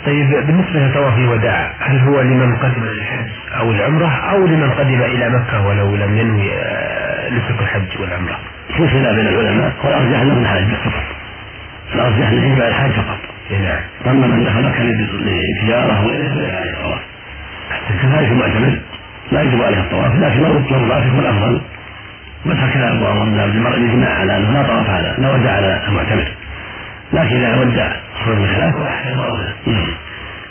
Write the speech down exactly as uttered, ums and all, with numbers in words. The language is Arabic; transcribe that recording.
طيب بالنسبة لطواف الوداع هل هو لمن قدم للحج أو العمرة أو لمن قدم إلى مكة ولو لم ينوي نسك الحج والعمرة؟ في خلاف بين العلماء والأرجح أنه الحج فقط، الأرجح أنه يجب على الحج فقط. نعم. أما من دخل مكة لتجارة وغيره عليه الطواف. كذلك المعتمر لا يجب عليه الطواف، لكن لو الطواف يكون أفضل. بس هكذا أبو عمر بن عبد البر الإجماع على أنه لا طواف على لا ودع على المعتمر، لكن إذا ودع خرج من خلافه.